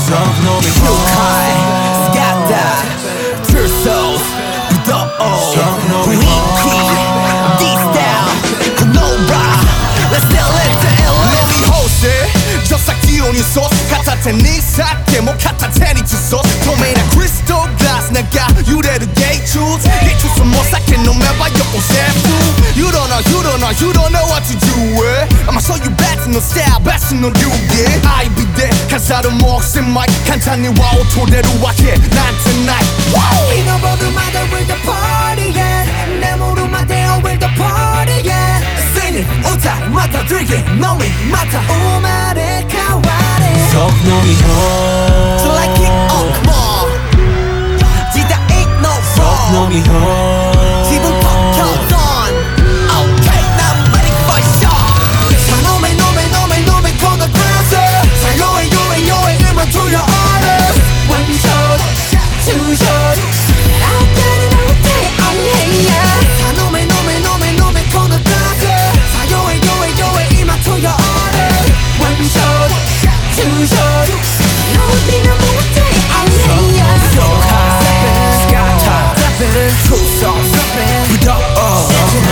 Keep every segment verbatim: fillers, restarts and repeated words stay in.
놈이 High Scatter True souls 부더워 Weekly D-style Nova Let's still live the L A 놈이 호세 저싹 기온이 소스 갖다 테니 사케 뭐 갖다 테니 주소 도메이나 크리스탈 글라스 내가 유래를 게이추스 게이추스 못 사케 no matter your concept You don't know, you don't know, you don't know what to do it I'ma show you better no style, better no you yeah I be there 가사로 목숨 마이크 간단히 와우 토대로 와해 난 tonight In a world matter where the party at 내 모르만 되어 where the party at Sing it, 오타 맡아 들게 놈이 맡아 오마레 카와레 속 놈이 호 So like it, oh come on 지다 ain't no 속 wrong 놈이 호 지금 퍽 on Okay, now I'm ready for sure 사놈의 놈의 놈의 놈의 코너 그래서 사요의 요의 요의 음악 to your honor One shot, two shot I got it all day on here 사놈의 놈의 놈의 놈의 코너 그래서 사요의 요의 요의 음악 to your honor One shot, two shot 너 어디나 못해 on here So high Scatter True songs 부더워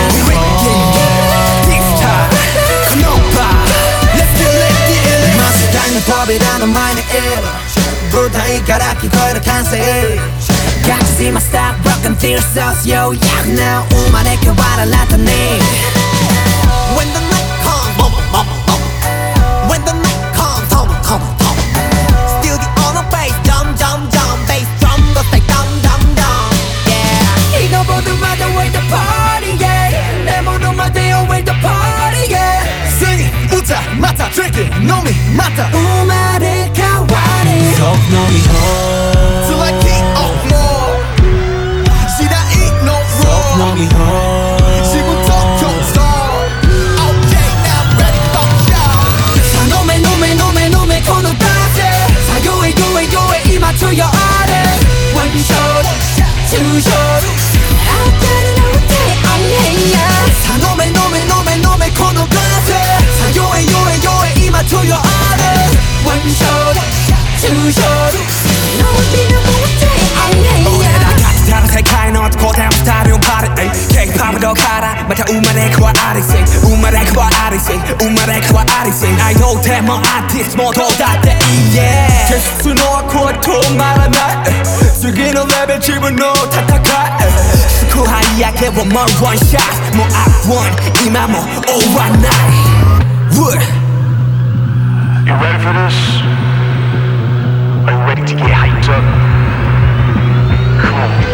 D-style Nova Let's get lit 맛을 닮은 법이라는 말의 일 불타이 가락기 거룩한 새 Got to see my style broken tear sauce yo yeah now 우만의 그와를 나타내 When the night comes mama mama mama When the night comes come on come on come on Still the on the bass dum dum dum bass drum go say dum dum dum yeah 이거 보드마다 where the party yeah 내 모두만 되어 where the party yeah Sing it 우타 맡아 drink it 놈이 맡아 우마레 카와레 속 놈이 호 Till I keep up more See that ain't no 속 wrong 놈이 호 지금부터 경선 Okay now I'm ready for y'all 사놈의 놈의 놈의 놈의 코너 다세 사요의 요의 요의 이마 to your honor One shot, two shot I got it all day on here 사놈의 놈의 놈의 놈의 코너 가세 사요의 요의 요의 이마 to your honor One shot, two shot 너 어디나 못해 on here 오늘아 같이 다른 색깔 넌 고대한 스타리온 파리 K-팝으로 가라 마다 우마레 그와 아리생 우마레 그와 아리생 우마레 그와 아리생 I know that my artist 모두 다 돼 yeah 계속 수놓고 돈 말아나 즐기는 레벨 집어넣어 탓하가 스쿠 하이하게 one more one shot 뭐 I want 이마 뭐 all one night Wood You ready for this? Are you ready to get hyped up? Come on.